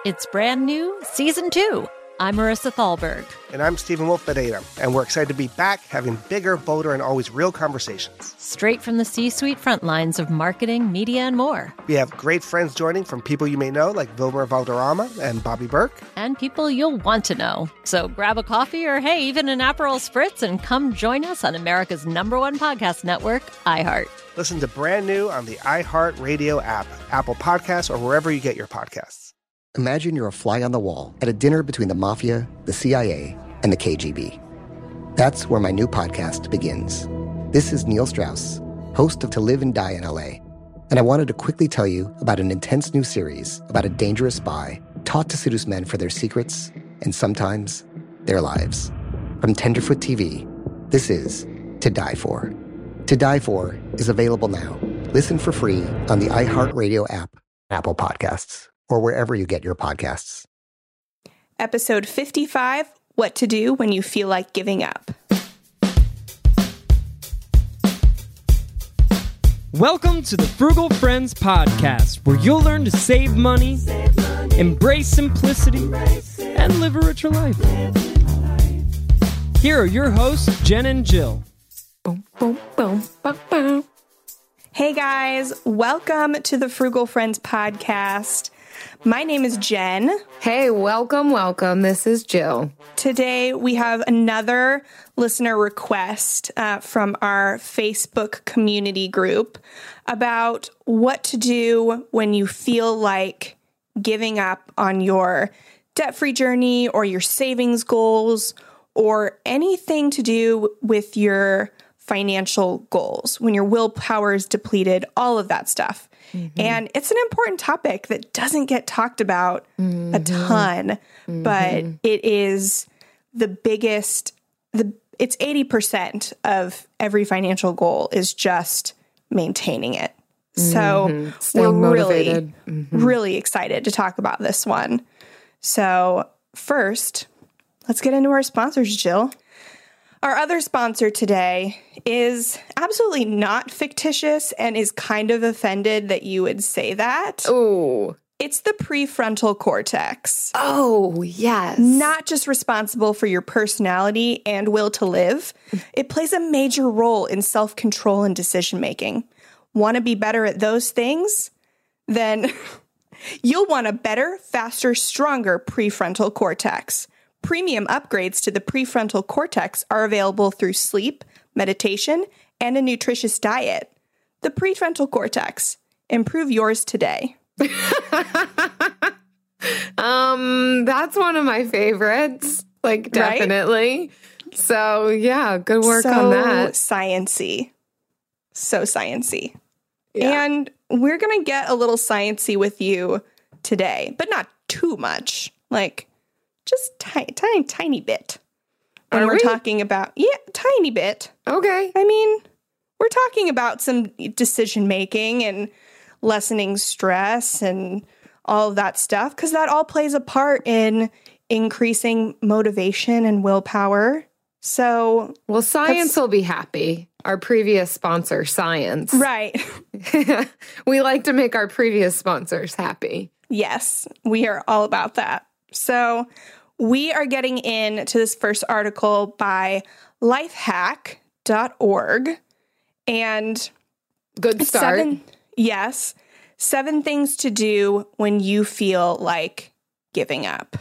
It's brand new, Season 2. I'm Marissa Thalberg. And I'm Stephen Wolf Bedeta, and we're excited to be back having bigger, bolder, and always real conversations. Straight from the C-suite front lines of marketing, media, and more. We have great friends joining from people you may know, like Wilmer Valderrama and Bobby Burke. And people you'll want to know. So grab a coffee or, hey, even an Aperol Spritz and come join us on America's #1 podcast network, iHeart. Listen to Brand New on the iHeart Radio app, Apple Podcasts, or wherever you get your podcasts. Imagine you're a fly on the wall at a dinner between the mafia, the CIA, and the KGB. That's where my new podcast begins. This is Neil Strauss, host of To Live and Die in LA, and I wanted to quickly tell you about an intense new series about a dangerous spy taught to seduce men for their secrets and sometimes their lives. From Tenderfoot TV, this is To Die For. To Die For is available now. Listen for free on the iHeartRadio app, Apple Podcasts, or wherever you get your podcasts. Episode 55, What to Do When You Feel Like Giving Up. Welcome to the Frugal Friends Podcast, where you'll learn to save money, embrace simplicity, and live a richer life. Here are your hosts, Jen and Jill. Boom, boom, boom, boom, boom. Hey guys, welcome to the Frugal Friends Podcast. My name is Jen. Hey, welcome. This is Jill. Today we have another listener request from our Facebook community group about what to do when you feel like giving up on your debt-free journey or your savings goals or anything to do with your financial goals, when your willpower is depleted, all of that stuff. Mm-hmm. And it's an important topic that doesn't get talked about a ton, but it is the biggest, it's 80% of every financial goal is just maintaining it. So we're really excited to talk about this one. So first, let's get into our sponsors, Jill. Our other sponsor today is absolutely not fictitious and is kind of offended that you would say that. Oh. It's the prefrontal cortex. Oh, yes. Not just responsible for your personality and will to live. It plays a major role in self-control and decision-making. Want to be better at those things? Then you'll want a better, faster, stronger prefrontal cortex. Premium upgrades to the prefrontal cortex are available through sleep, meditation, and a nutritious diet. The prefrontal cortex. Improve yours today. That's one of my favorites. Like, definitely. Right? So, yeah, good work on that. Sciencey. So sciencey. Yeah. And we're going to get a little sciencey with you today, but not too much. Like, just tiny bit. When we're talking about, tiny bit. Okay. I mean, we're talking about some decision making and lessening stress and all of that stuff, because that all plays a part in increasing motivation and willpower. So, well, science will be happy. Our previous sponsor, Science. Right. We like to make our previous sponsors happy. Yes, we are all about that. So we are getting into this first article by lifehack.org. And good start. 7 things to do when you feel like giving up.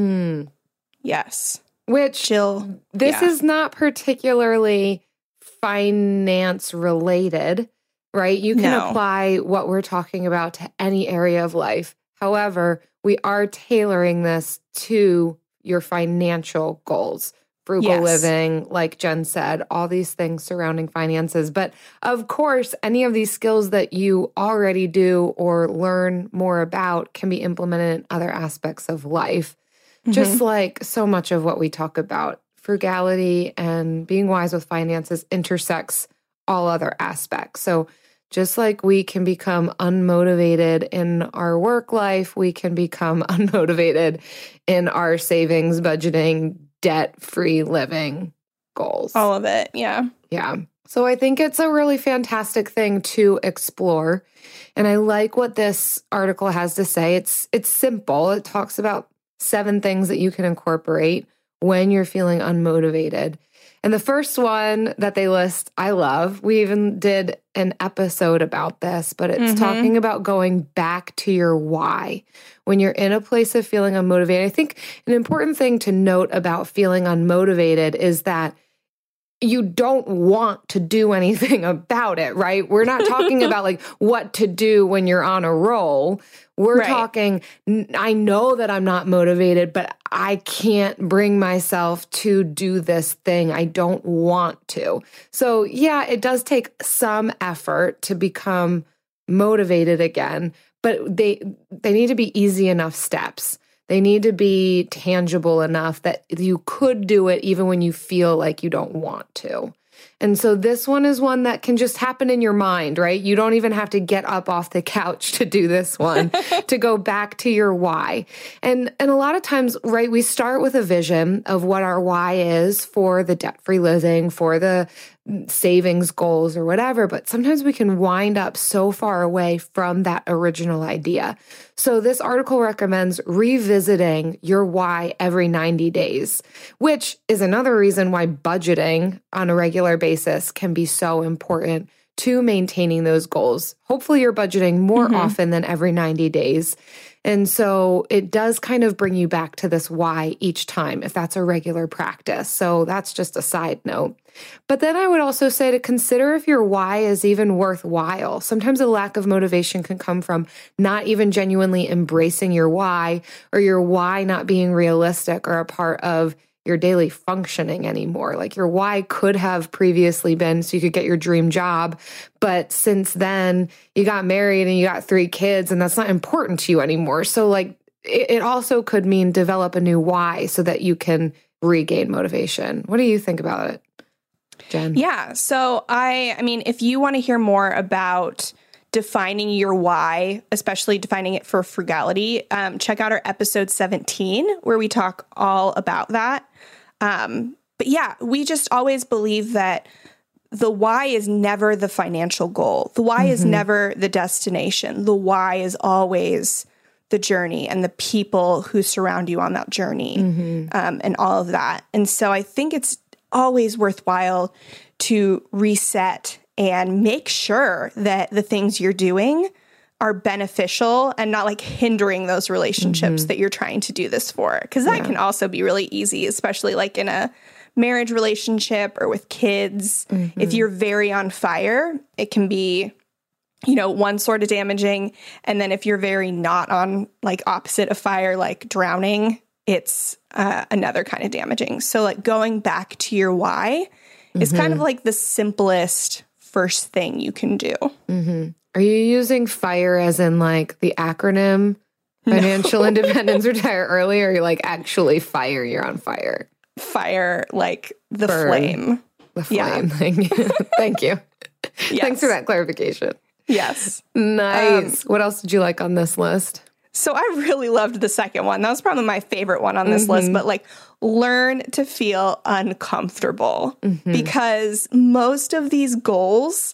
Yes. Which, Jill, this is not particularly finance related, right? You can apply what we're talking about to any area of life. However, we are tailoring this to your financial goals. Frugal living, like Jen said, all these things surrounding finances. But of course, any of these skills that you already do or learn more about can be implemented in other aspects of life. Just like so much of what we talk about, frugality and being wise with finances intersects all other aspects. So just like we can become unmotivated in our work life, we can become unmotivated in our savings, budgeting, debt-free living goals. All of it, yeah. Yeah. So I think it's a really fantastic thing to explore. And I like what this article has to say. It's simple. It talks about 7 things that you can incorporate when you're feeling unmotivated. And the first one that they list, I love. We even did an episode about this, but it's talking about going back to your why. When you're in a place of feeling unmotivated, I think an important thing to note about feeling unmotivated is that you don't want to do anything about it, right? We're not talking about like what to do when you're on a roll. We're talking, I know that I'm not motivated, but I can't bring myself to do this thing. I don't want to. So yeah, it does take some effort to become motivated again, but they need to be easy enough steps. They need to be tangible enough that you could do it even when you feel like you don't want to. And so this one is one that can just happen in your mind, right? You don't even have to get up off the couch to do this one, to go back to your why. And a lot of times, right, we start with a vision of what our why is for the debt-free living, for the savings goals or whatever, but sometimes we can wind up so far away from that original idea. So this article recommends revisiting your why every 90 days, which is another reason why budgeting on a regular basis can be so important to maintaining those goals. Hopefully you're budgeting more often than every 90 days. And so it does kind of bring you back to this why each time, if that's a regular practice. So that's just a side note. But then I would also say to consider if your why is even worthwhile. Sometimes a lack of motivation can come from not even genuinely embracing your why, or your why not being realistic or a part of your daily functioning anymore. Like your why could have previously been so you could get your dream job, but since then you got married and you got 3 kids and that's not important to you anymore. So like it also could mean develop a new why so that you can regain motivation. What do you think about it, Jen? Yeah. So I mean, if you want to hear more about defining your why, especially defining it for frugality, check out our episode 17, where we talk all about that. But yeah, we just always believe that the why is never the financial goal. The why is never the destination. The why is always the journey and the people who surround you on that journey, and all of that. And so I think it's always worthwhile to reset and make sure that the things you're doing are beneficial and not like hindering those relationships that you're trying to do this for. Because that can also be really easy, especially like in a marriage relationship or with kids. If you're very on fire, it can be, you know, one sort of damaging. And then if you're very not on like opposite of fire, like drowning, it's another kind of damaging. So like going back to your why is kind of like the simplest first thing you can do. Are you using FIRE as in like the acronym financial independence, retire early, or you're like actually fire, you're on fire? Fire, like the Burn. flame. The flame thing. Thank you. Yes. Thanks for that clarification. Yes. Nice. What else did you like on this list? So I really loved the second one. That was probably my favorite one on this list, but like learn to feel uncomfortable because most of these goals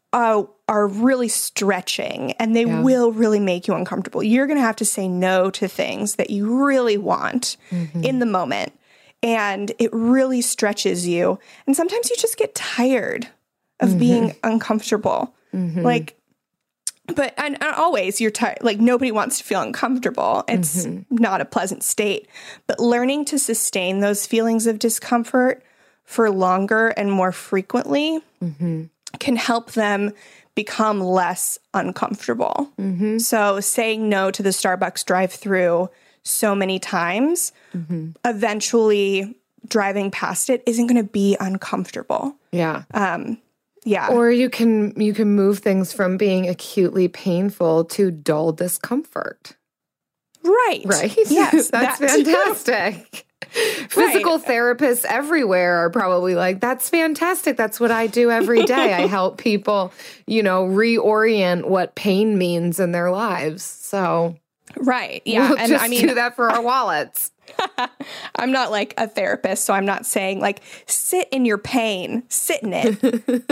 are really stretching and they will really make you uncomfortable. You're going to have to say no to things that you really want in the moment, and it really stretches you. And sometimes you just get tired of being uncomfortable. Like, but and always you're tired. Like nobody wants to feel uncomfortable. It's not a pleasant state. But learning to sustain those feelings of discomfort for longer and more frequently can help them become less uncomfortable. So saying no to the Starbucks drive-through so many times, eventually driving past it isn't going to be uncomfortable. Yeah. Yeah. Or you can move things from being acutely painful to dull discomfort. Right. Right? Yes. That's fantastic. Physical therapists everywhere are probably like, that's fantastic. That's what I do every day. I help people, you know, reorient what pain means in their lives. So Right. Yeah. We'll and just I mean, do that for our wallets. I'm not like a therapist, so I'm not saying like sit in your pain, sit in it.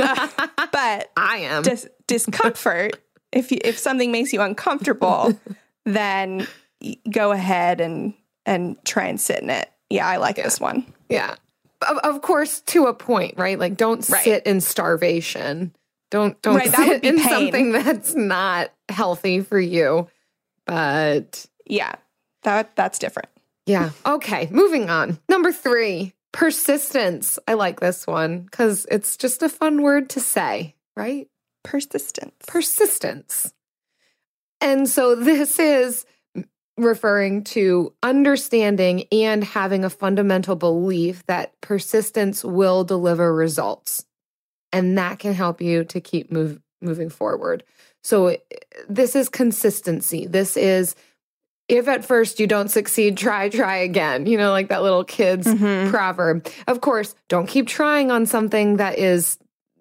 But I am. Discomfort. If something makes you uncomfortable, then go ahead and try and sit in it. Yeah, I like this one. Yeah. Of course, to a point, right? Like, don't sit in starvation. Don't sit in something that's not healthy for you. But yeah, that's different. Yeah. Okay. Moving on. Number 3, persistence. I like this one because it's just a fun word to say, right? Persistence. And so this is referring to understanding and having a fundamental belief that persistence will deliver results. And that can help you to keep moving forward. So this is consistency. This is, if at first you don't succeed, try again. You know, like that little kid's proverb. Of course, don't keep trying on something that is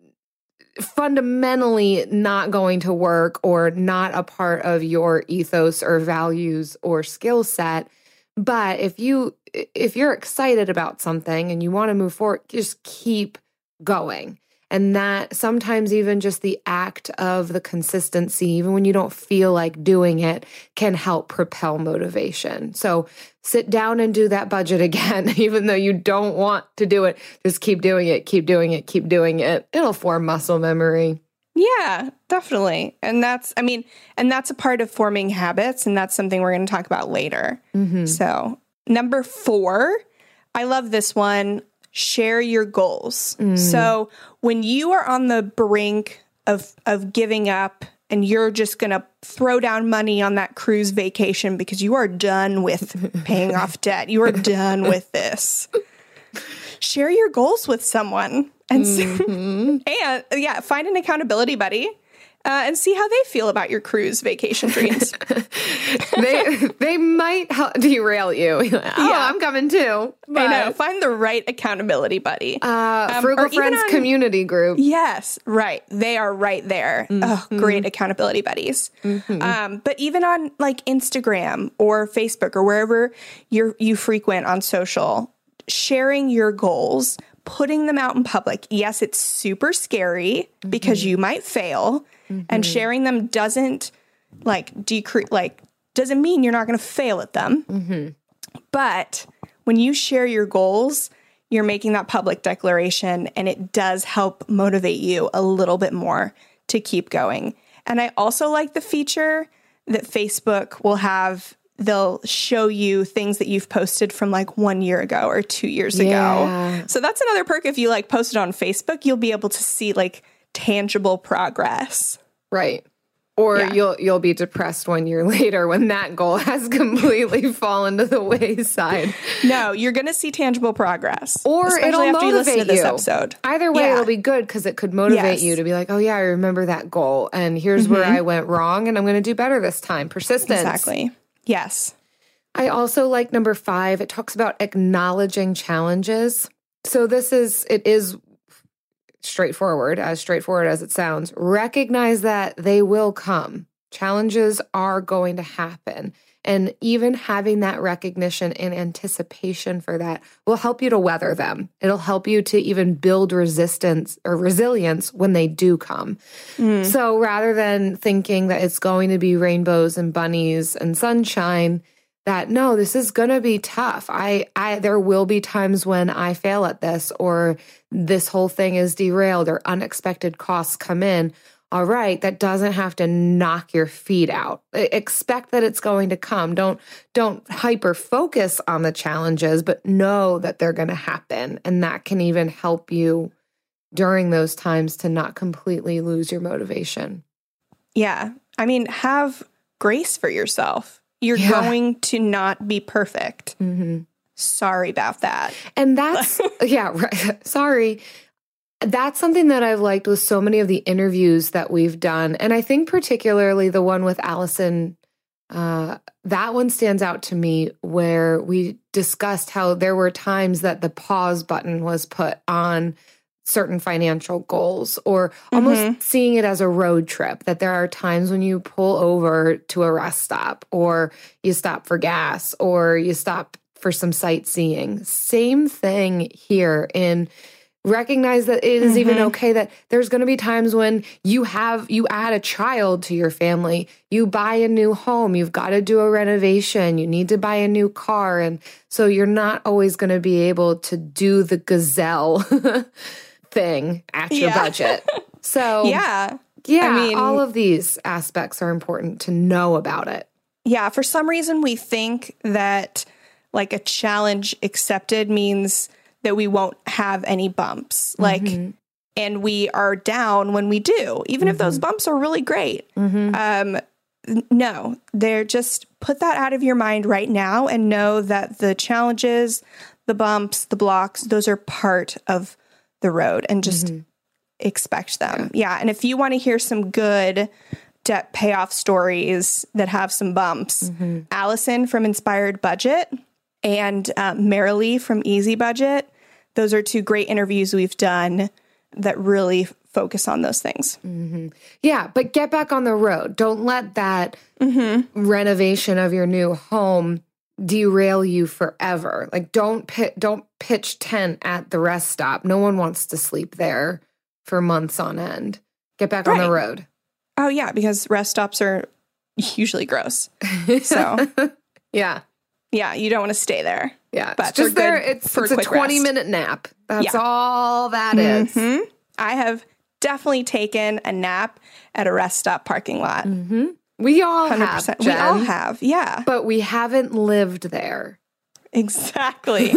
fundamentally not going to work or not a part of your ethos or values or skill set. But if you're excited about something and you want to move forward, just keep going. And that sometimes even just the act of the consistency, even when you don't feel like doing it, can help propel motivation. So sit down and do that budget again, even though you don't want to do it. Just keep doing it, keep doing it, keep doing it. It'll form muscle memory. Yeah, definitely. And that's a part of forming habits. And that's something we're going to talk about later. So number 4, I love this one. Share your goals. So when you are on the brink of giving up and you're just going to throw down money on that cruise vacation because you are done with paying off debt, you are done with this, share your goals with someone and find an accountability buddy. And see how they feel about your cruise vacation dreams. they might derail you. I'm coming too. But I know. Find the right accountability buddy. Frugal Friends community group. Yes, right. They are right there. Great accountability buddies. But even on like Instagram or Facebook or wherever you frequent on social, sharing your goals, putting them out in public. Yes, it's super scary because you might fail. And sharing them doesn't doesn't mean you're not going to fail at them. But when you share your goals, you're making that public declaration and it does help motivate you a little bit more to keep going. And I also like the feature that Facebook will have. They'll show you things that you've posted from like 1 year ago or 2 years ago. So that's another perk. If you like posted on Facebook, you'll be able to see like tangible progress. Right. Or you'll be depressed 1 year later when that goal has completely fallen to the wayside. No, you're going to see tangible progress. Or it'll motivate you. Listen to this episode. Either way, it'll be good because it could motivate you to be like, oh yeah, I remember that goal. And here's where I went wrong and I'm going to do better this time. Persistence. Exactly. Yes. I also like number 5. It talks about acknowledging challenges. So it is straightforward as it sounds. Recognize that they will come. Challenges are going to happen. And even having that recognition and anticipation for that will help you to weather them. It'll help you to even build resistance or resilience when they do come. So rather than thinking that it's going to be rainbows and bunnies and sunshine, that no, this is going to be tough. There will be times when I fail at this, or this whole thing is derailed, or unexpected costs come in. All right, that doesn't have to knock your feet out. Expect that it's going to come. Don't hyper focus on the challenges, but know that they're going to happen. And that can even help you during those times to not completely lose your motivation. Yeah. I mean, have grace for yourself. You're going to not be perfect. Sorry about that. And that's, sorry. That's something that I've liked with so many of the interviews that we've done. And I think particularly the one with Allison, that one stands out to me, where we discussed how there were times that the pause button was put on certain financial goals, or almost seeing it as a road trip, that there are times when you pull over to a rest stop, or you stop for gas, or you stop for some sightseeing. Same thing here. In recognize that it is even okay that there's going to be times when you add a child to your family, you buy a new home, you've got to do a renovation, you need to buy a new car. And so you're not always going to be able to do the gazelle thing at your budget. So I mean, all of these aspects are important to know about it. Yeah. For some reason, we think that like a challenge accepted means that we won't have any bumps, and we are down when we do, even if those bumps are really great. No, they're just put that out of your mind right now and know that the challenges, the bumps, the blocks, those are part of the road, and just expect them. Yeah. And if you want to hear some good debt payoff stories that have some bumps, Allison from Inspired Budget and Marilee from Easy Budget, those are two great interviews we've done that really focus on those things. Yeah, but get back on the road. Don't let that renovation of your new home derail you forever. Like, don't pitch tent at the rest stop. No one wants to sleep there for months on end. Get back on the road. Oh, yeah, because rest stops are usually gross. So, yeah, you don't want to stay there. Yeah, but it's just there. It's a 20-minute nap. That's all that is. I have definitely taken a nap at a rest stop parking lot. We all 100%. Have, Jen. We all have, yeah. But we haven't lived there. Exactly.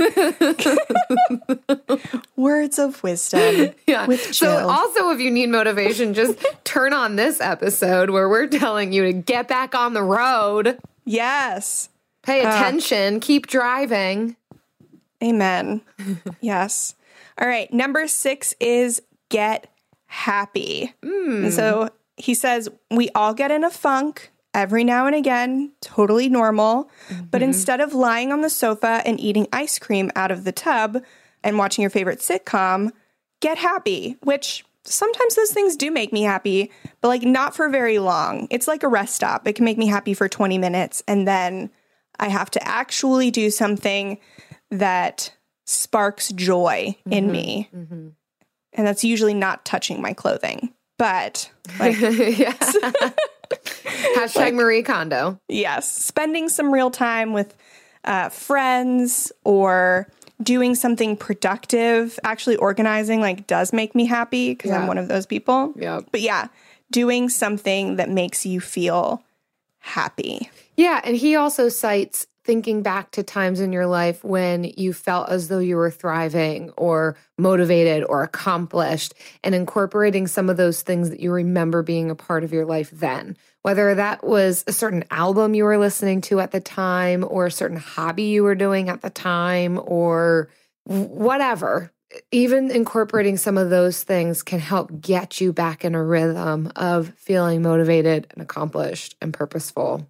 Words of wisdom. Yeah. With Jill. So also, if you need motivation, just turn on this episode where we're telling you to get back on the road. Yes. Pay attention. Keep driving. Amen. Yes. All right. Number 6 is get happy. And so he says, we all get in a funk every now and again, totally normal. But instead of lying on the sofa and eating ice cream out of the tub and watching your favorite sitcom, get happy, which sometimes those things do make me happy, but like not for very long. It's like a rest stop. It can make me happy for 20 minutes. And then I have to actually do something that sparks joy in me. And that's usually not touching my clothing. But like, hashtag Marie Kondo. Yes. Spending some real time with friends or doing something productive, actually organizing, like, does make me happy because I'm one of those people. But doing something that makes you feel happy. Yeah. And he also cites thinking back to times in your life when you felt as though you were thriving or motivated or accomplished, and incorporating some of those things that you remember being a part of your life then. Whether that was a certain album you were listening to at the time, or a certain hobby you were doing at the time, or whatever. Even incorporating some of those things can help get you back in a rhythm of feeling motivated and accomplished and purposeful.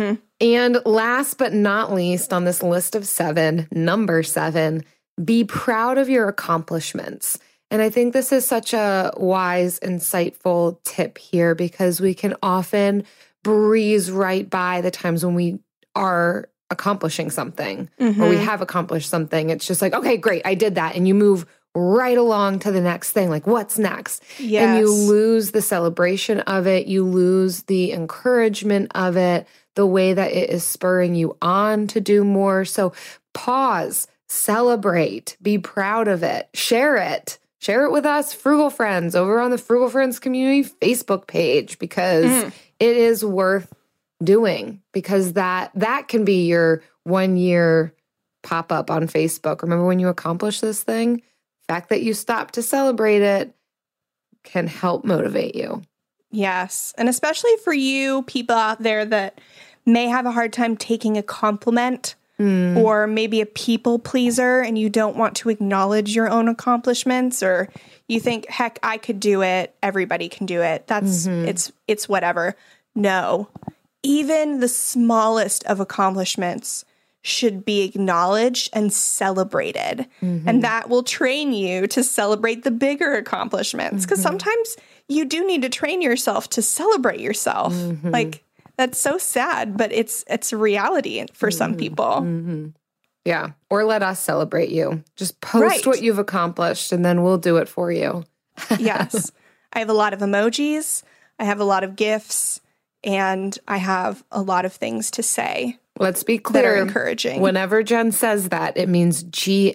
And last but not least on this list of 7, number 7, be proud of your accomplishments. And I think this is such a wise, insightful tip here, because we can often breeze right by the times when we are accomplishing something or we have accomplished something. It's just like, okay, great, I did that. And you move right along to the next thing. Like, what's next? Yes. And you lose the celebration of it. You lose the encouragement of it, the way that it is spurring you on to do more. So pause, celebrate, be proud of it, share it. Share it with us, Frugal Friends, over on the Frugal Friends Community Facebook page, because it is worth doing, because that can be your 1-year pop-up on Facebook. Remember when you accomplished this thing? The fact that you stopped to celebrate it can help motivate you. Yes. And especially for you people out there that may have a hard time taking a compliment, or maybe a people pleaser and you don't want to acknowledge your own accomplishments, or you think, heck, I could do it. Everybody can do it. That's it's whatever. No, even the smallest of accomplishments should be acknowledged and celebrated. And that will train you to celebrate the bigger accomplishments. Because sometimes you do need to train yourself to celebrate yourself. Like, that's so sad, but it's a reality for some people. Yeah. Or let us celebrate you. Just post what you've accomplished and then we'll do it for you. Yes. I have a lot of emojis. I have a lot of gifts. And I have a lot of things to say. Let's be clear. That are encouraging. Whenever Jen says that, it means GIFS.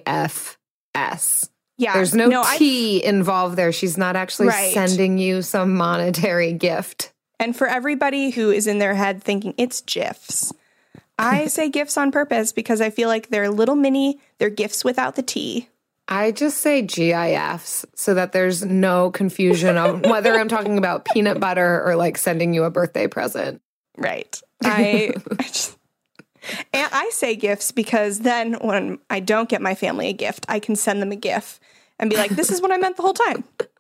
Yeah. There's no T involved there. She's not actually sending you some monetary gift. And for everybody who is in their head thinking it's GIFs, I say gifts on purpose because I feel like they're little mini, they're gifts without the T. I just say GIFs so that there's no confusion on whether I'm talking about peanut butter or like sending you a birthday present. Right. I say gifts because then when I don't get my family a gift, I can send them a GIF and be like, this is what I meant the whole time.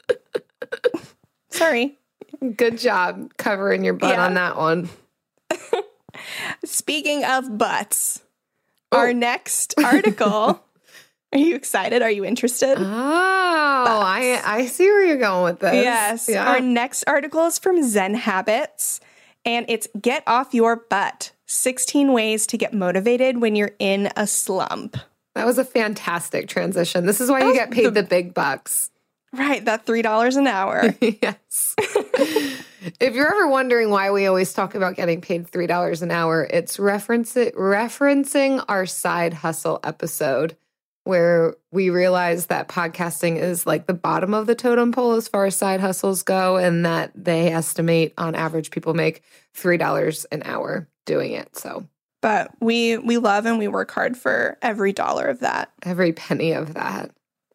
Sorry. Good job covering your butt on that one. Speaking of butts, our next article... Are you excited? Are you interested? Oh, I see where you're going with this. Yes. Yeah. Our next article is from Zen Habits, and it's Get Off Your Butt, 16 Ways to Get Motivated When You're in a Slump. That was a fantastic transition. This is why you get paid the big bucks. Right, that $3 an hour. Yes. If you're ever wondering why we always talk about getting paid $3 an hour, it's referencing our side hustle episode, where we realized that podcasting is like the bottom of the totem pole as far as side hustles go, and that they estimate on average people make $3 an hour doing it. So, but we love and we work hard for every dollar of that. Every penny of that.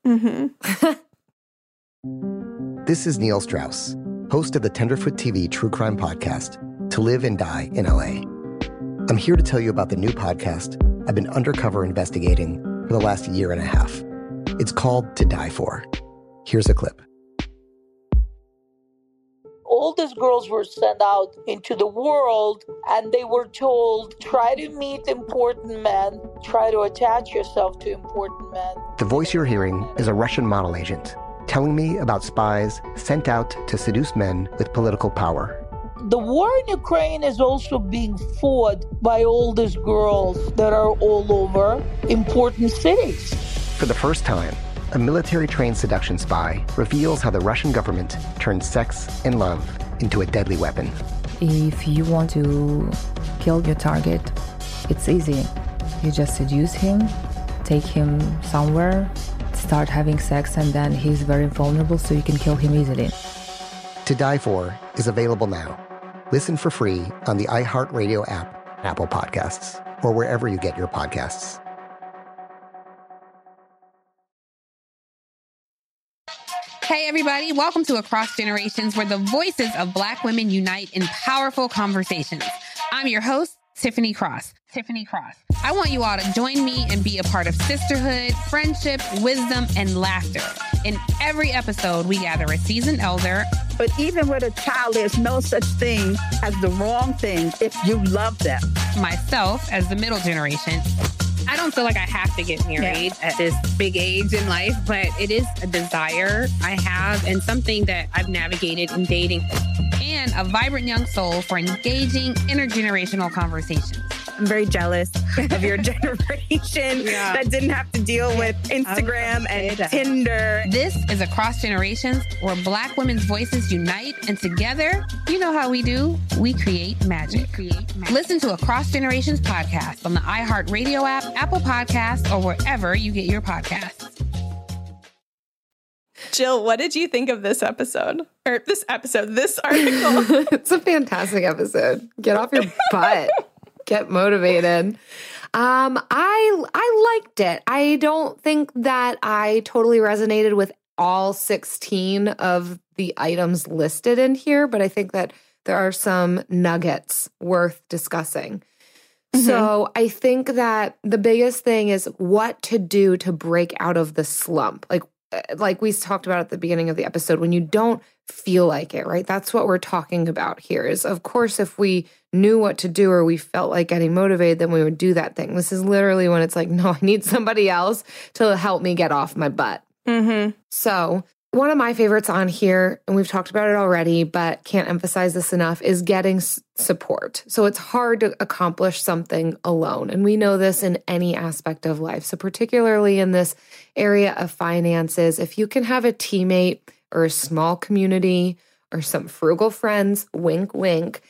This is Neil Strauss, host of the Tenderfoot TV true crime podcast, To Live and Die in LA. I'm here to tell you about the new podcast I've been undercover investigating for the last year and a half. It's called To Die For. Here's a clip. All these girls were sent out into the world and they were told, try to meet important men, try to attach yourself to important men. The voice you're hearing is a Russian model agent telling me about spies sent out to seduce men with political power. The war in Ukraine is also being fought by all these girls that are all over important cities. For the first time, a military-trained seduction spy reveals how the Russian government turned sex and love into a deadly weapon. If you want to kill your target, it's easy. You just seduce him, take him somewhere, start having sex, and then he's very vulnerable, so you can kill him easily. To Die For is available now. Listen for free on the iHeartRadio app, Apple Podcasts, or wherever you get your podcasts. Hey, everybody. Welcome to Across Generations, where the voices of Black women unite in powerful conversations. I'm your host, Tiffany Cross. I want you all to join me and be a part of sisterhood, friendship, wisdom, and laughter. In every episode, we gather a seasoned elder. But even with a child, there's no such thing as the wrong thing if you love them. Myself, as the middle generation. I don't feel like I have to get married at this big age in life, but it is a desire I have and something that I've navigated in dating. And a vibrant young soul for engaging intergenerational conversations. I'm very jealous of your generation that didn't have to deal with Instagram and Tinder. This is Across Generations, where Black women's voices unite, and together, you know how we do, we create magic. Listen to Across Generations podcast on the iHeartRadio app, Apple Podcasts, or wherever you get your podcasts. Jill, what did you think of this episode? Or this article? It's a fantastic episode. Get off your butt. Get motivated. I liked it. I don't think that I totally resonated with all 16 of the items listed in here, but I think that there are some nuggets worth discussing. Mm-hmm. So I think that the biggest thing is what to do to break out of the slump. Like, like we talked about at the beginning of the episode, when you don't feel like it, right? That's what we're talking about here is, of course, if we knew what to do or we felt like getting motivated, then we would do that thing. This is literally when it's like, no, I need somebody else to help me get off my butt. Mm-hmm. So one of my favorites on here, and we've talked about it already, but can't emphasize this enough, is getting support. So it's hard to accomplish something alone. And we know this in any aspect of life. So particularly in this area of finances, if you can have a teammate or a small community or some frugal friends, wink, wink,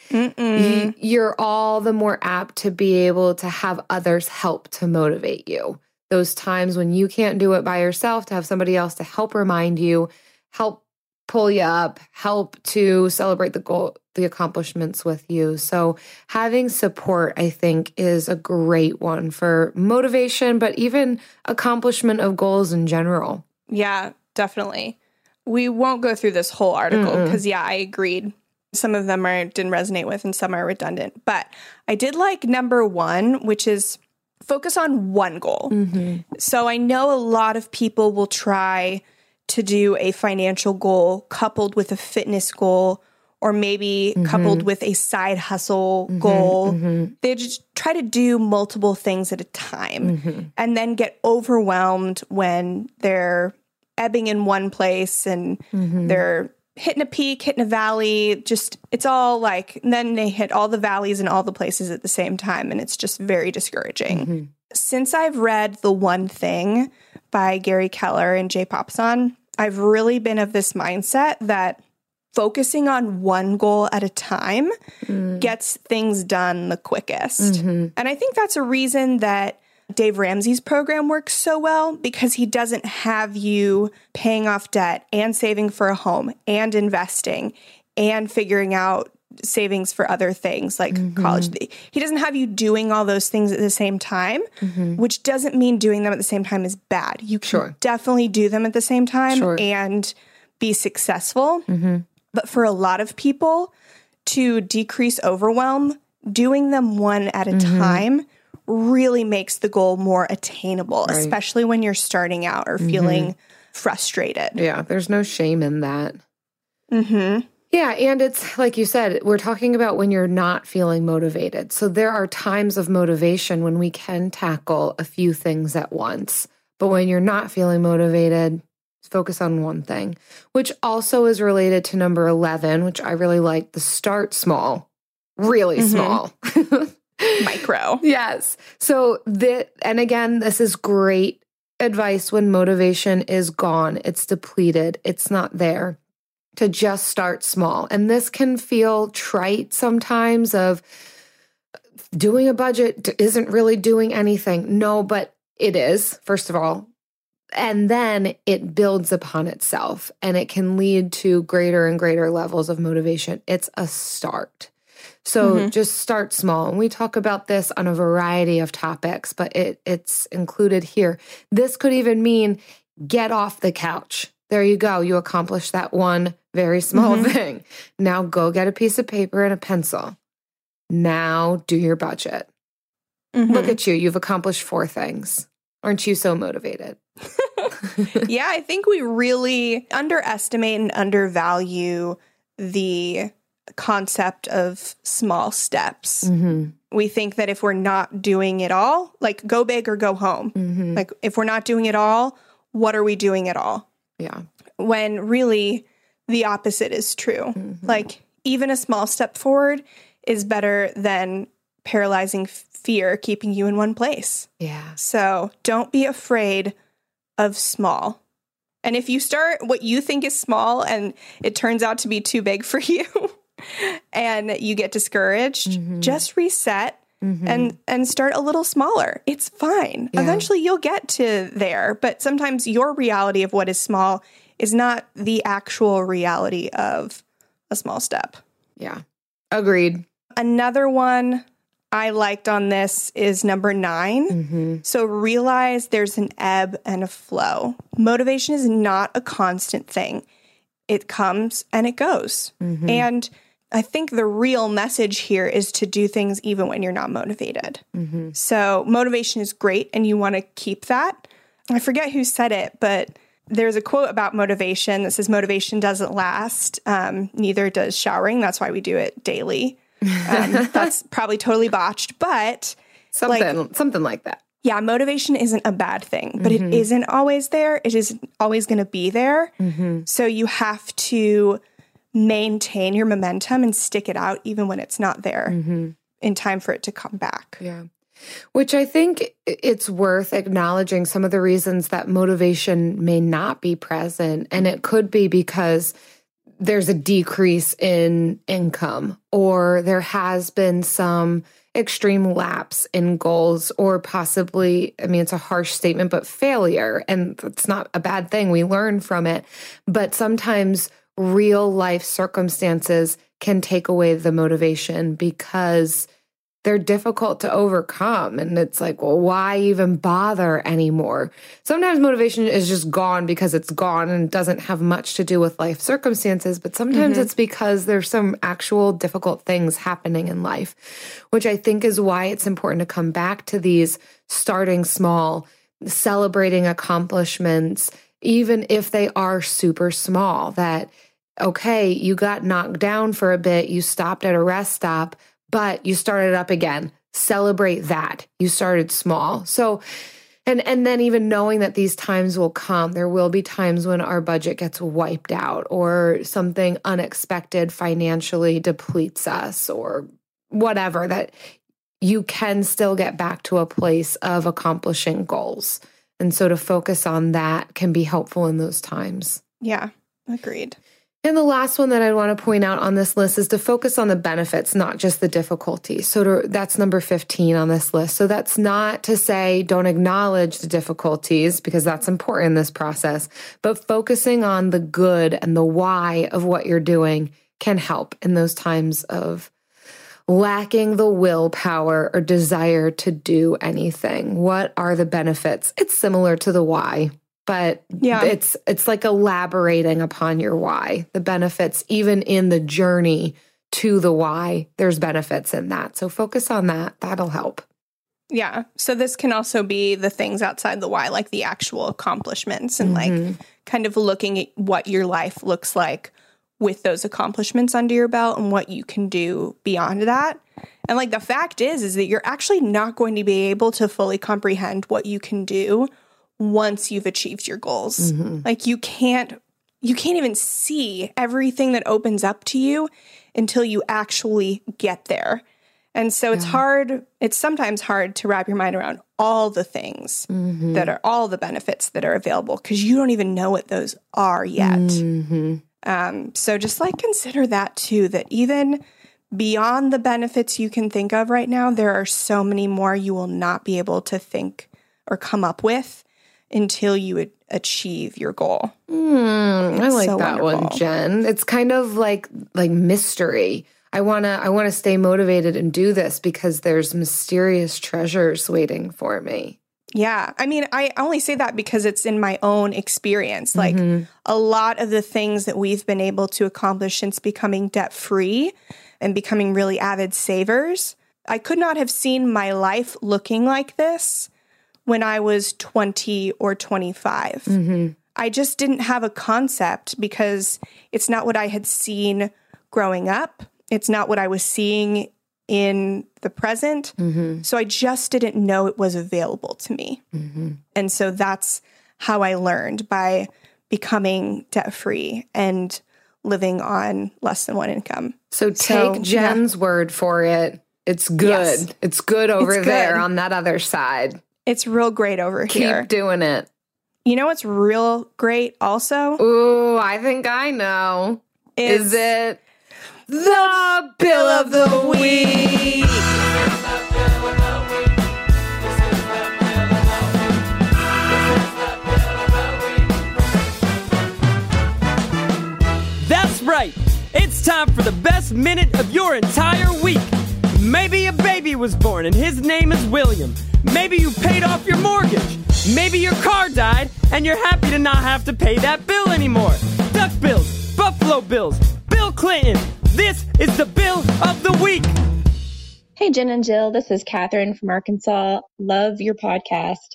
you're all the more apt to be able to have others help to motivate you. Those times when you can't do it by yourself, to have somebody else to help remind you, help pull you up, help to celebrate the goal, the accomplishments with you. So having support, I think, is a great one for motivation, but even accomplishment of goals in general. Yeah, definitely. We won't go through this whole article because, I agreed. Some of them didn't resonate with and some are redundant. But I did like number 1, which is focus on one goal. So I know a lot of people will try to do a financial goal coupled with a fitness goal or maybe coupled with a side hustle goal. They just try to do multiple things at a time and then get overwhelmed when they're ebbing in one place and they're hitting a peak, hitting a valley, just it's all like, and then they hit all the valleys and all the places at the same time. And it's just very discouraging. Since I've read The One Thing by Gary Keller and Jay Papasan, I've really been of this mindset that focusing on one goal at a time gets things done the quickest. And I think that's a reason that Dave Ramsey's program works so well, because he doesn't have you paying off debt and saving for a home and investing and figuring out savings for other things like college. He doesn't have you doing all those things at the same time, which doesn't mean doing them at the same time is bad. You can definitely do them at the same time and be successful. But for a lot of people, to decrease overwhelm, doing them one at a time really makes the goal more attainable, especially when you're starting out or feeling frustrated. Yeah, there's no shame in that. Yeah, and it's like you said, we're talking about when you're not feeling motivated. So there are times of motivation when we can tackle a few things at once. But when you're not feeling motivated, focus on one thing, which also is related to number 11, which I really like, the start small, really small. Micro. Yes. So, and again, this is great advice when motivation is gone, it's depleted, it's not there, to just start small. And this can feel trite sometimes of doing a budget isn't really doing anything. No, but it is, first of all. And then it builds upon itself and it can lead to greater and greater levels of motivation. It's a start. So just start small. And we talk about this on a variety of topics, but it's included here. This could even mean get off the couch. There you go. You accomplished that one very small thing. Now go get a piece of paper and a pencil. Now do your budget. Look at you. You've accomplished 4 things. Aren't you so motivated? Yeah, I think we really underestimate and undervalue the concept of small steps. We think that if we're not doing it all, like go big or go home. Like if we're not doing it all, what are we doing at all? Yeah. When really the opposite is true. Like even a small step forward is better than paralyzing fear keeping you in one place. Yeah. So don't be afraid of small. And if you start what you think is small and it turns out to be too big for you and you get discouraged, just reset and start a little smaller. It's fine. Yeah. Eventually you'll get to there, but sometimes your reality of what is small is not the actual reality of a small step. Yeah. Agreed. Another one I liked on this is number 9. So realize there's an ebb and a flow. Motivation is not a constant thing. It comes and it goes. And I think the real message here is to do things even when you're not motivated. So motivation is great and you want to keep that. I forget who said it, but There's a quote about motivation that says motivation doesn't last. Neither does showering. That's why we do it daily. That's probably totally botched, but something like that. Yeah, motivation isn't a bad thing, but it isn't always there. It isn't always going to be there. So you have to maintain your momentum and stick it out even when it's not there in time for it to come back. Yeah. Which I think it's worth acknowledging some of the reasons that motivation may not be present. And it could be because there's a decrease in income, or there has been some extreme lapse in goals, or possibly, I mean, it's a harsh statement, but failure. And it's not a bad thing. We learn from it. But sometimes real life circumstances can take away the motivation because they're difficult to overcome. And it's like, well, why even bother anymore? Sometimes motivation is just gone because it's gone and doesn't have much to do with life circumstances. But sometimes it's because there's some actual difficult things happening in life, which I think is why it's important to come back to these starting small, celebrating accomplishments, even if they are super small. That, okay, you got knocked down for a bit, you stopped at a rest stop, but you started up again. Celebrate that. You started small. So, and then even knowing that these times will come, there will be times when our budget gets wiped out, or something unexpected financially depletes us, or whatever, that you can still get back to a place of accomplishing goals. And so to focus on that can be helpful in those times. Yeah, agreed. And the last one that I want to point out on this list is to focus on the benefits, not just the difficulties. So that's number 15 on this list. So that's not to say don't acknowledge the difficulties, because that's important in this process, but focusing on the good and the why of what you're doing can help in those times of lacking the willpower or desire to do anything. What are the benefits? It's similar to the why. But it's like elaborating upon your why, the benefits, even in the journey to the why, there's benefits in that. So focus on that. That'll help. Yeah. So this can also be the things outside the why, like the actual accomplishments, and like kind of looking at what your life looks like with those accomplishments under your belt and what you can do beyond that. And like the fact is that you're actually not going to be able to fully comprehend what you can do once you've achieved your goals. Like you can't even see everything that opens up to you until you actually get there. And so it's sometimes hard to wrap your mind around all the things that are all the benefits that are available, because you don't even know what those are yet. So just like consider that too, that even beyond the benefits you can think of right now, there are so many more you will not be able to think or come up with until you achieve your goal. I like so that wonderful. One, Jen. It's kind of like mystery. I wanna stay motivated and do this because there's mysterious treasures waiting for me. Yeah. I mean, I only say that because it's in my own experience. Like a lot of the things that we've been able to accomplish since becoming debt-free and becoming really avid savers, I could not have seen my life looking like this when I was 20 or 25. I just didn't have a concept because it's not what I had seen growing up. It's not what I was seeing in the present. So I just didn't know it was available to me. And so that's how I learned, by becoming debt-free and living on less than one income. So take Jen's word for it. It's good. Yes. It's good over there on that other side. It's real great over here. Keep doing it. You know what's real great also? Ooh, I think I know. Is it the Bill of the Week? That's right. It's time for the best minute of your entire week. Maybe a baby was born and his name is William. Maybe you paid off your mortgage. Maybe your car died and you're happy to not have to pay that bill anymore. Duck Bills, Buffalo Bills, Bill Clinton. This is the Bill of the Week. Hey, Jen and Jill. This is Catherine from Arkansas. Love your podcast.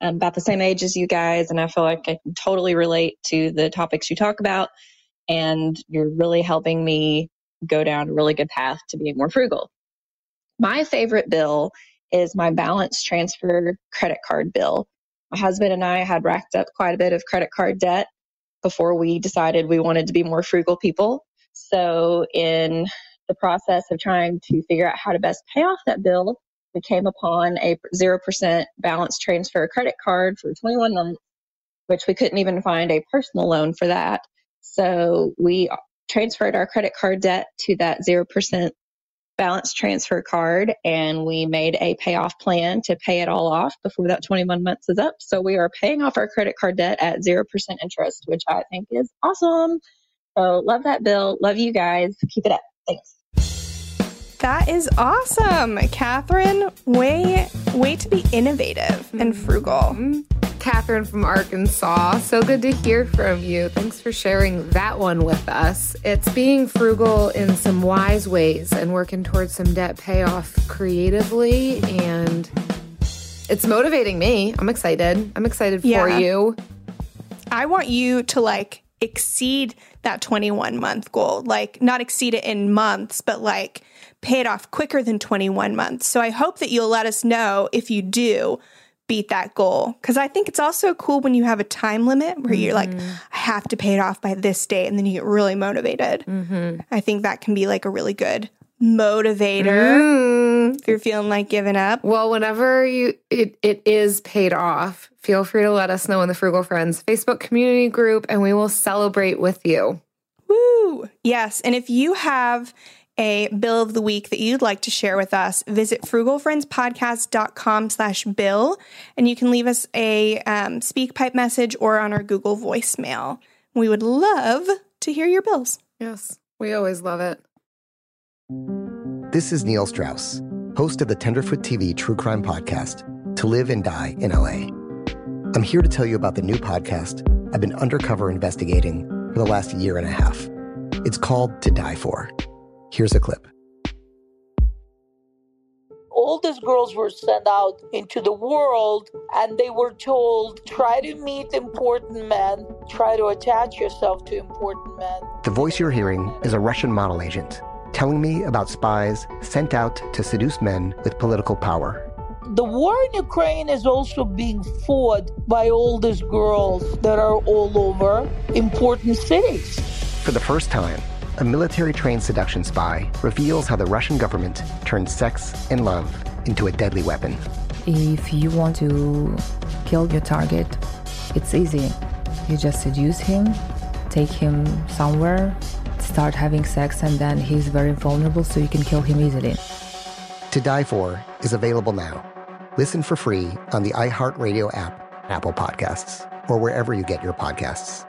I'm about the same age as you guys, and I feel like I can totally relate to the topics you talk about. And you're really helping me go down a really good path to being more frugal. My favorite bill is my balance transfer credit card bill. My husband and I had racked up quite a bit of credit card debt before we decided we wanted to be more frugal people. So in the process of trying to figure out how to best pay off that bill, we came upon a 0% balance transfer credit card for 21 months, which we couldn't even find a personal loan for that. So we transferred our credit card debt to that 0% balance transfer card, and we made a payoff plan to pay it all off before that 21 months is up. So we are paying off our credit card debt at 0% interest, which I think is awesome. So love that bill. Love you guys. Keep it up. Thanks. That is awesome, Catherine. Way to be innovative and frugal. Catherine from Arkansas. So good to hear from you. Thanks for sharing that one with us. It's being frugal in some wise ways and working towards some debt payoff creatively. And it's motivating me. I'm excited. I'm excited for you. I want you to exceed that 21-month goal. Not exceed it in months, but pay it off quicker than 21 months. So I hope that you'll let us know if you do beat that goal. Because I think it's also cool when you have a time limit where you're I have to pay it off by this date, and then you get really motivated. I think that can be a really good motivator if you're feeling like giving up. Well, whenever it is paid off, feel free to let us know in the Frugal Friends Facebook community group, and we will celebrate with you. Woo! Yes, and if you have a bill of the week that you'd like to share with us, visit frugalfriendspodcast.com/bill, and you can leave us a SpeakPipe message or on our Google voicemail. We would love to hear your bills. Yes, we always love it. This is Neil Strauss, host of the Tenderfoot TV true crime podcast, To Live and Die in LA. I'm here to tell you about the new podcast I've been undercover investigating for the last year and a half. It's called To Die For. Here's a clip. All these girls were sent out into the world, and they were told, try to meet important men, try to attach yourself to important men. The voice you're hearing is a Russian model agent telling me about spies sent out to seduce men with political power. The war in Ukraine is also being fought by all these girls that are all over important cities. For the first time, a military-trained seduction spy reveals how the Russian government turned sex and love into a deadly weapon. If you want to kill your target, it's easy. You just seduce him, take him somewhere, start having sex, and then he's very vulnerable, so you can kill him easily. To Die For is available now. Listen for free on the iHeartRadio app, Apple Podcasts, or wherever you get your podcasts.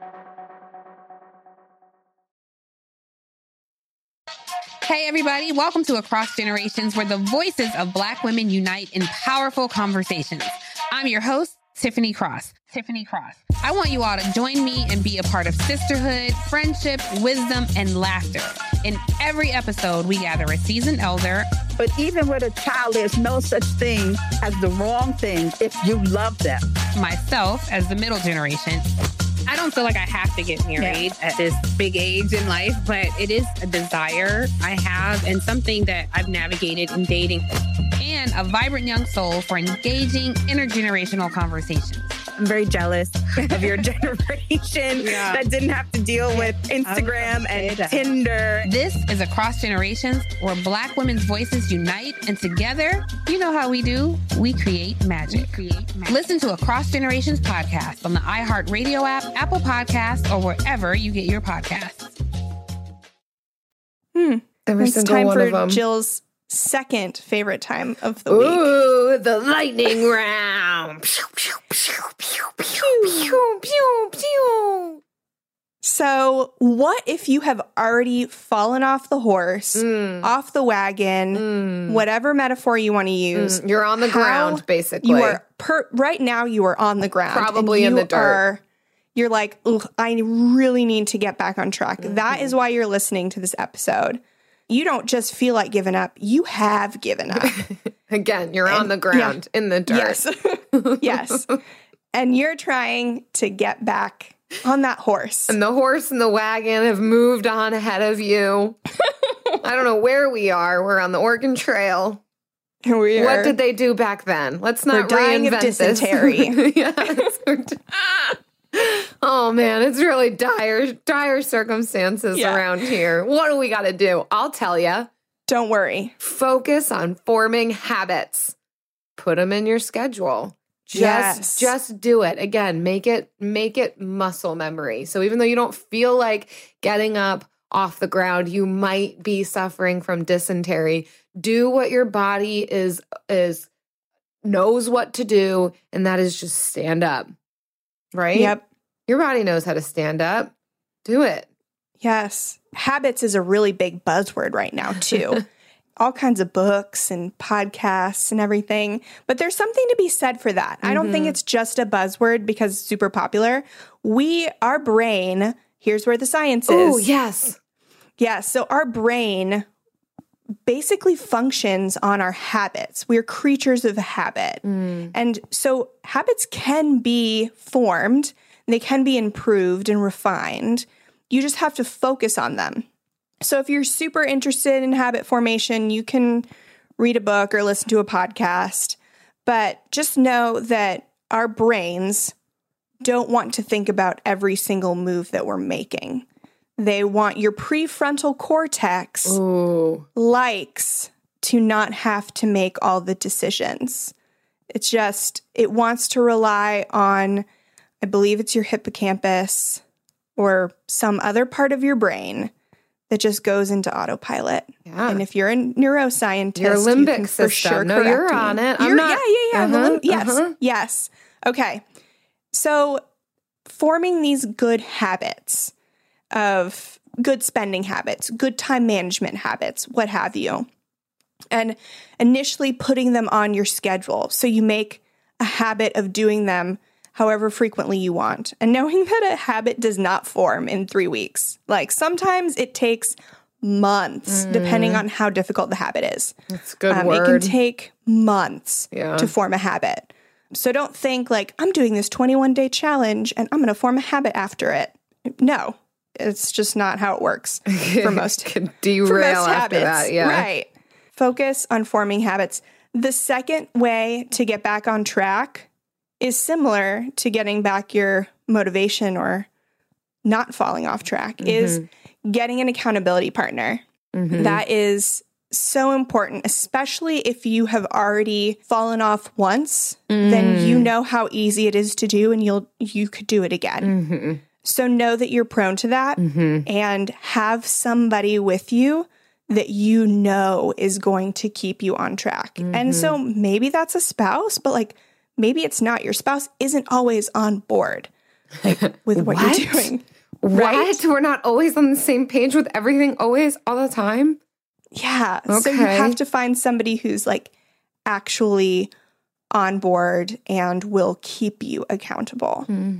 Hey, everybody. Welcome to Across Generations, where the voices of Black women unite in powerful conversations. I'm your host, Tiffany Cross. I want you all to join me and be a part of sisterhood, friendship, wisdom, and laughter. In every episode, we gather a seasoned elder. But even with a child, there's no such thing as the wrong thing if you love them. Myself, as the middle generation. I don't feel like I have to get married at this big age in life, but it is a desire I have and something that I've navigated in dating. And a vibrant young soul for engaging intergenerational conversations. I'm very jealous of your generation that didn't have to deal with Instagram and Tinder. This is Across Generations, where Black women's voices unite, and together, you know how we do, we create magic. Listen to Across Generations podcast on the iHeartRadio app, Apple Podcasts, or wherever you get your podcasts. Every it's time for Jill's second favorite time of the week. Ooh, the lightning round. Pew, pew, pew, pew, pew, pew, pew, pew. So, what if you have already fallen off the horse, off the wagon, whatever metaphor you want to use? You're on the ground, basically. You are right now. You are on the ground, probably in the dirt. You're like, I really need to get back on track. That is why you're listening to this episode. You don't just feel like giving up. You have given up. Again, you're on the ground in the dirt. Yes. Yes. And you're trying to get back on that horse. And the horse and the wagon have moved on ahead of you. I don't know where we are. We're on the Oregon Trail. What did they do back then? Let's not dying reinvent of dysentery. This. Yes. Oh man, it's really dire circumstances around here. What do we got to do? I'll tell you. Don't worry. Focus on forming habits. Put them in your schedule. Just do it. Again, make it muscle memory. So even though you don't feel like getting up off the ground, you might be suffering from dysentery. Do what your body knows what to do, and that is just stand up. Right? Yep. Your body knows how to stand up. Do it. Yes. Habits is a really big buzzword right now, too. All kinds of books and podcasts and everything. But there's something to be said for that. I don't think it's just a buzzword because it's super popular. Our brain, here's where the science is. Oh, yes. Yeah, so our brain basically functions on our habits. We're creatures of habit. And so habits can be formed. They can be improved and refined. You just have to focus on them. So if you're super interested in habit formation, you can read a book or listen to a podcast. But just know that our brains don't want to think about every single move that we're making. They want your prefrontal cortex likes to not have to make all the decisions. It wants to rely on, I believe it's your hippocampus or some other part of your brain that just goes into autopilot. Yeah. And if you're a neuroscientist, your limbic you can system. For sure no, you're me. on it. I'm not. Yes. Okay. So forming these good habits of good spending habits, good time management habits, what have you, and initially putting them on your schedule. So you make a habit of doing them however frequently you want, and knowing that a habit does not form in 3 weeks. Like sometimes it takes months, depending on how difficult the habit is. That's a good word. It can take months to form a habit. So don't think like, I'm doing this 21-day challenge and I'm going to form a habit after it. No, it's just not how it works for most. Can derail after that, yeah. Right. Focus on forming habits. The second way to get back on track is similar to getting back your motivation or not falling off track, is getting an accountability partner. That is so important, especially if you have already fallen off once, then you know how easy it is to do and you could do it again. So know that you're prone to that and have somebody with you that you know is going to keep you on track. And so maybe that's a spouse, but like maybe it's not. Your spouse isn't always on board with what you're doing. Right? We're not always on the same page with everything always, all the time? Yeah. Okay. So you have to find somebody who's like actually on board and will keep you accountable.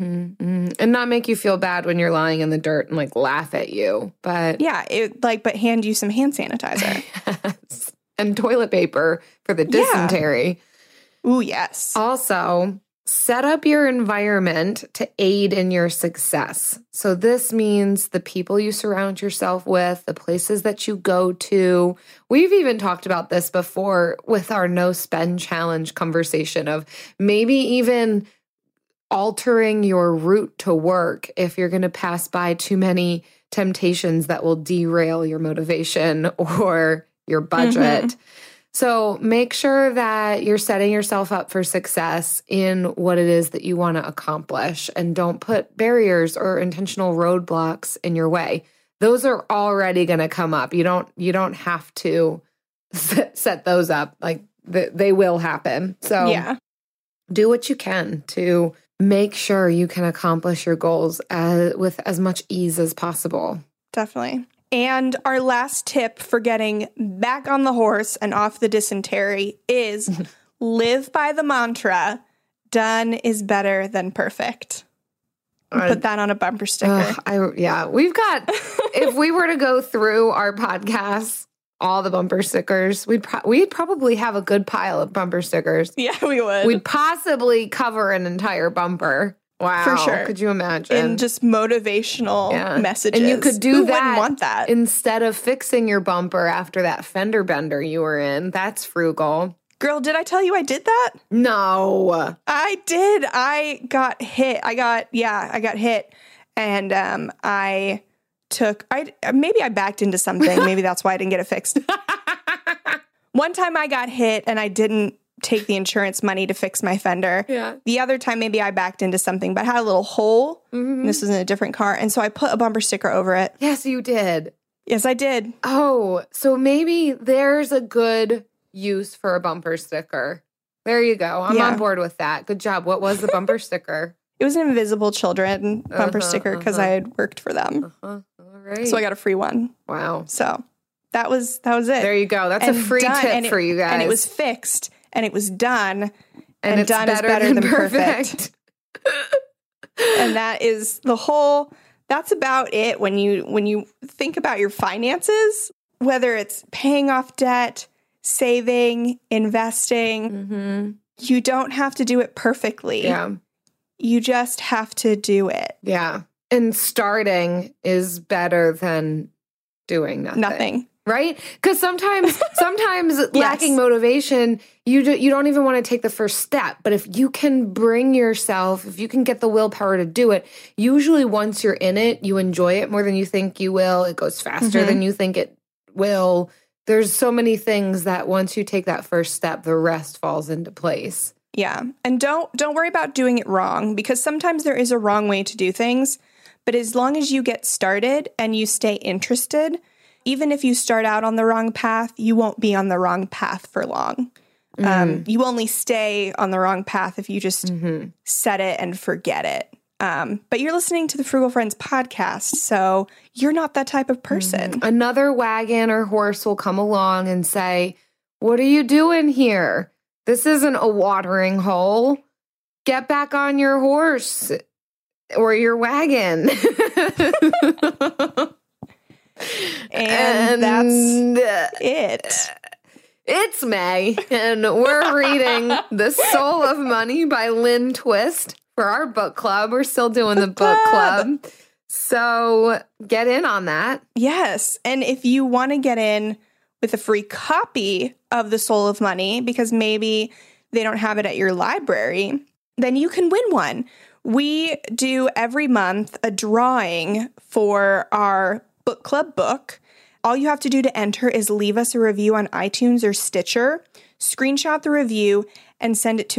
And not make you feel bad when you're lying in the dirt and like laugh at you. But yeah, but hand you some hand sanitizer. Yes. And toilet paper for the dysentery. Ooh, yes. Also, set up your environment to aid in your success. So this means the people you surround yourself with, the places that you go to. We've even talked about this before with our no spend challenge conversation of maybe even altering your route to work if you're going to pass by too many temptations that will derail your motivation or your budget. So make sure that you're setting yourself up for success in what it is that you want to accomplish, and don't put barriers or intentional roadblocks in your way. Those are already going to come up. You don't have to set those up. Like they will happen. So do what you can to make sure you can accomplish your goals with as much ease as possible. Definitely. And our last tip for getting back on the horse and off the dysentery is live by the mantra, done is better than perfect. Put that on a bumper sticker. We've got, if we were to go through our podcasts All the bumper stickers. We'd probably have a good pile of bumper stickers. Yeah, we would. We'd possibly cover an entire bumper. Wow. For sure. Could you imagine? In just motivational messages. And you could do Who that, wouldn't want that instead of fixing your bumper after that fender bender you were in. That's frugal. Girl, did I tell you I did that? No. I did. I got hit. I got hit. And maybe I backed into something. Maybe that's why I didn't get it fixed. One time I got hit and I didn't take the insurance money to fix my fender. Yeah. The other time maybe I backed into something, but I had a little hole. And this was in a different car. And so I put a bumper sticker over it. Yes, you did. Yes, I did. Oh, so maybe there's a good use for a bumper sticker. There you go. I'm on board with that. Good job. What was the bumper sticker? It was an Invisible Children bumper sticker because I had worked for them. All right. So I got a free one. Wow. So that was it. There you go. That's a free tip for you guys. And it was fixed and it was done. And it's done is better than perfect. And that is that's about it when you think about your finances, whether it's paying off debt, saving, investing, you don't have to do it perfectly. Yeah. You just have to do it. Yeah. And starting is better than doing nothing. Right? Because sometimes lacking motivation, you don't even want to take the first step. But if you can if you can get the willpower to do it, usually once you're in it, you enjoy it more than you think you will. It goes faster than you think it will. There's so many things that once you take that first step, the rest falls into place. Yeah. And don't worry about doing it wrong, because sometimes there is a wrong way to do things. But as long as you get started and you stay interested, even if you start out on the wrong path, you won't be on the wrong path for long. You only stay on the wrong path if you just set it and forget it. But you're listening to the Frugal Friends podcast, so you're not that type of person. Another wagon or horse will come along and say, "What are you doing here? This isn't a watering hole. Get back on your horse or your wagon." And that's it. It's May, and we're reading The Soul of Money by Lynn Twist for our book club. We're still doing the book club. So get in on that. Yes. And if you want to get in with a free copy of The Soul of Money, because maybe they don't have it at your library, then you can win one. We do every month a drawing for our book club book. All you have to do to enter is leave us a review on iTunes or Stitcher, screenshot the review, and send it to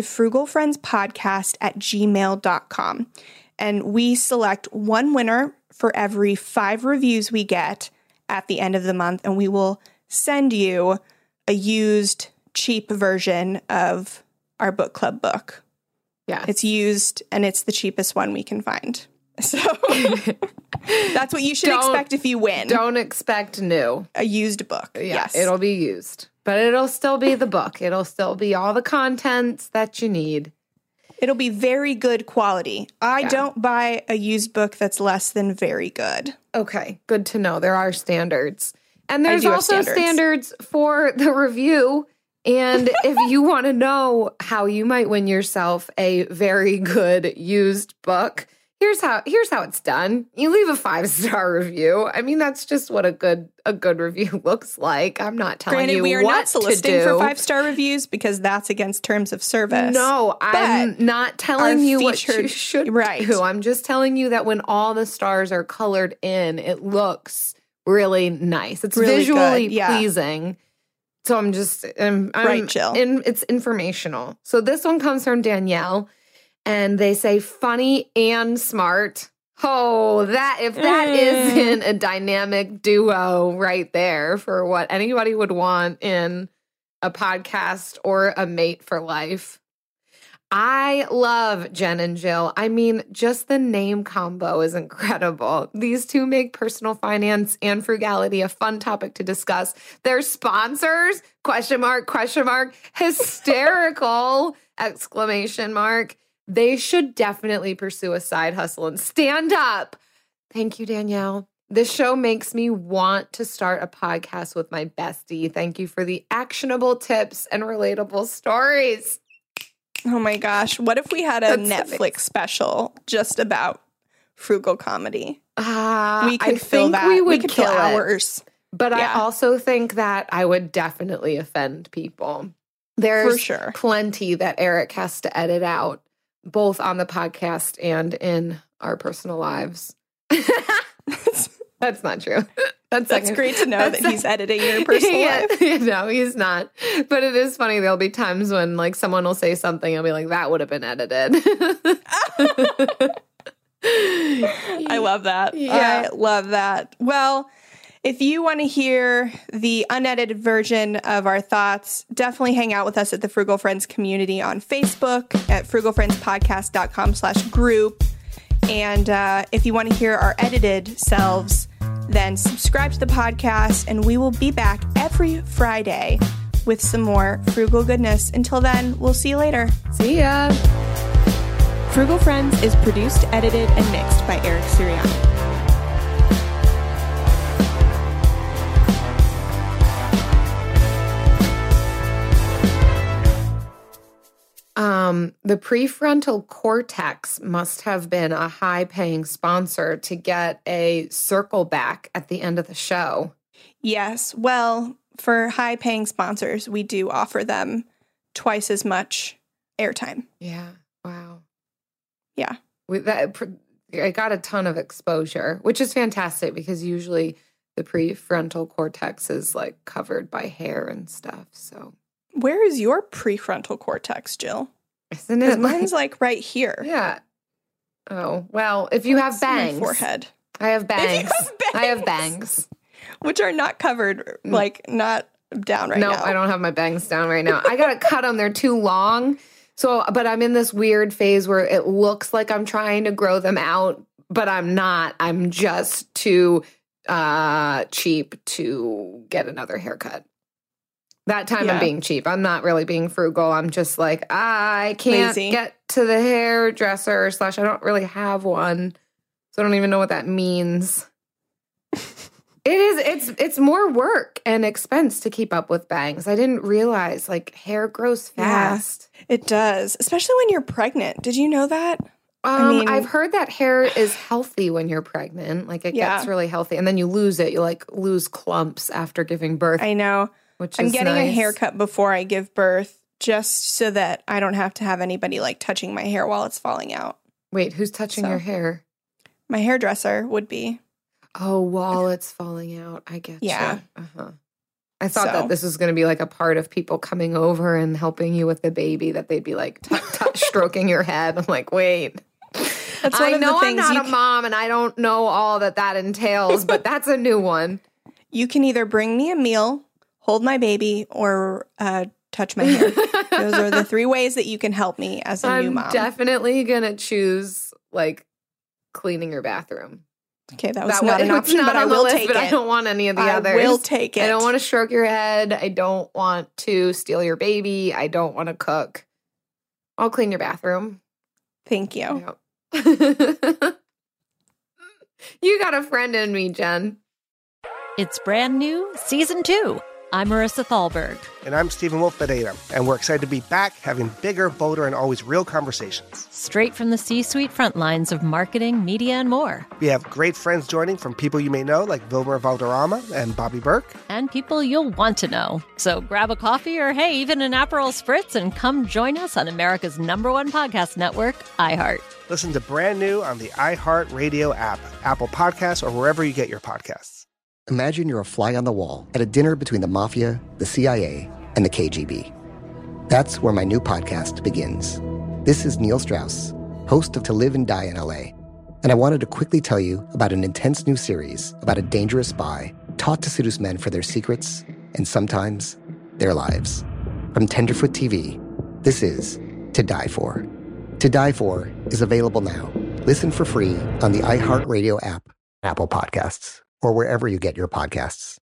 frugalfriendspodcast@gmail.com. And we select one winner for every 5 reviews we get at the end of the month, and we will send you a used, cheap version of our book club book. Yeah. It's used, and it's the cheapest one we can find. So that's what you should expect if you win. Don't expect new. A used book. Yeah, yes. It'll be used. But it'll still be the book. It'll still be all the contents that you need. It'll be very good quality. I don't buy a used book that's less than very good. Okay, good to know. There are standards. And there's also standards for the review. And if you want to know how you might win yourself a very good used book, here's how it's done. You leave a 5-star review. I mean, that's just what a good review looks like. I'm not telling you what to do. Granted, we are not soliciting for 5-star reviews because that's against terms of service. No, I'm not telling you what you should do. I'm just telling you that when all the stars are colored in, it looks really nice. It's really visually pleasing. So I'm chill. It's informational. So this one comes from Danielle. And they say funny and smart. Oh, if that isn't a dynamic duo right there for what anybody would want in a podcast or a mate for life. I love Jen and Jill. I mean, just the name combo is incredible. These two make personal finance and frugality a fun topic to discuss. They're sponsors, ? Hysterical, ! They should definitely pursue a side hustle and stand up. Thank you, Danielle. This show makes me want to start a podcast with my bestie. Thank you for the actionable tips and relatable stories. Oh my gosh. What if we had a Netflix special just about frugal comedy? We could fill that. We could fill hours. But I also think that I would definitely offend people. There's for sure plenty that Eric has to edit out, both on the podcast and in our personal lives. That's not true. That's great to know that he's editing your personal life. No, he's not. But it is funny. There'll be times when like someone will say something and I'll be like, that would have been edited. I love that. Yeah. I love that. Well, if you want to hear the unedited version of our thoughts, definitely hang out with us at the Frugal Friends community on Facebook at frugalfriendspodcast.com/group. And if you want to hear our edited selves, then subscribe to the podcast, and we will be back every Friday with some more frugal goodness. Until then, we'll see you later. See ya. Frugal Friends is produced, edited, and mixed by Eric Sirianni. The prefrontal cortex must have been a high-paying sponsor to get a circle back at the end of the show. Yes. Well, for high-paying sponsors, we do offer them twice as much airtime. Yeah. Wow. Yeah. I got a ton of exposure, which is fantastic because usually the prefrontal cortex is like covered by hair and stuff. So where is your prefrontal cortex, Jill? Isn't it? Mine's like right here. Yeah. Oh, well, if you have bangs. My forehead. I have bangs. I have bangs. Which are not covered, like not down right now. No, I don't have my bangs down right now. I got to cut them. They're too long. So, but I'm in this weird phase where it looks like I'm trying to grow them out, but I'm not. I'm just too cheap to get another haircut. That time I'm being cheap. I'm not really being frugal. I'm just like, I can't get to the hairdresser / I don't really have one. So I don't even know what that means. It's more work and expense to keep up with bangs. I didn't realize like hair grows fast. Yeah, it does, especially when you're pregnant. Did you know that? I've heard that hair is healthy when you're pregnant. Like it gets really healthy, and then you lose it. You like lose clumps after giving birth. I know. I'm getting a haircut before I give birth just so that I don't have to have anybody like touching my hair while it's falling out. Wait, who's touching your hair? My hairdresser would be. Oh, while it's falling out. I get you. Yeah. Uh-huh. I thought that this was going to be like a part of people coming over and helping you with the baby, that they'd be like stroking your head. I'm like, wait. That's one I of know the things I'm not a mom and I don't know all that entails, but that's a new one. You can either bring me a meal, hold my baby, or touch my hair. Those are the 3 ways that you can help me as a new mom. I'm definitely going to choose like cleaning your bathroom. Okay, that was not an option, but I will take it. I don't want any of the others. I will take it. I don't want to stroke your head. I don't want to steal your baby. I don't want to cook. I'll clean your bathroom. Thank you. Yep. You got a friend in me, Jen. It's brand new, Season 2. I'm Marissa Thalberg. And I'm Stephen Wolf-Bedeta. And we're excited to be back having bigger, bolder, and always real conversations. Straight from the C-suite front lines of marketing, media, and more. We have great friends joining from people you may know, like Wilmer Valderrama and Bobby Burke. And people you'll want to know. So grab a coffee or, hey, even an Aperol Spritz and come join us on America's #1 podcast network, iHeart. Listen to brand new on the iHeart Radio app, Apple Podcasts, or wherever you get your podcasts. Imagine you're a fly on the wall at a dinner between the mafia, the CIA, and the KGB. That's where my new podcast begins. This is Neil Strauss, host of To Live and Die in LA, and I wanted to quickly tell you about an intense new series about a dangerous spy taught to seduce men for their secrets and sometimes their lives. From Tenderfoot TV, this is To Die For. To Die For is available now. Listen for free on the iHeartRadio app, Apple Podcasts, or wherever you get your podcasts.